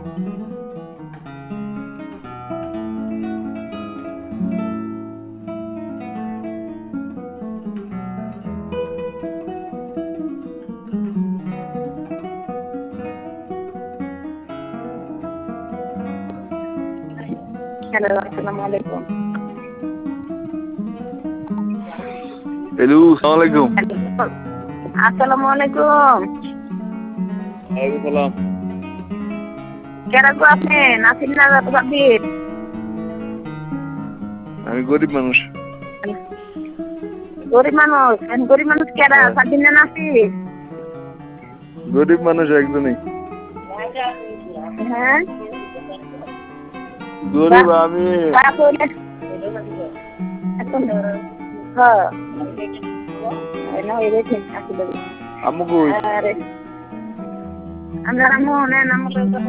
Hello, আসসালামু আলাইকুম। Hello, আসসালামু আলাইকুম। আসসালামু আলাইকুম। ওয়ালাইকুম সালাম। কেডা গো আপনি? নাসির না সাব্বির? আমি গরিব মানুষ। গরিব মানুষ? গরিব মানুষ কেডা? হ্যাঁ, সাব্বির না নাসির? গরিব মানুষ একজনই। হ্যাঁ, গরিব আমি। এখন হ্যাঁ না এরে ঠিক আছে। আম্মু কই? আরে আমরা রামু নেন আমাকে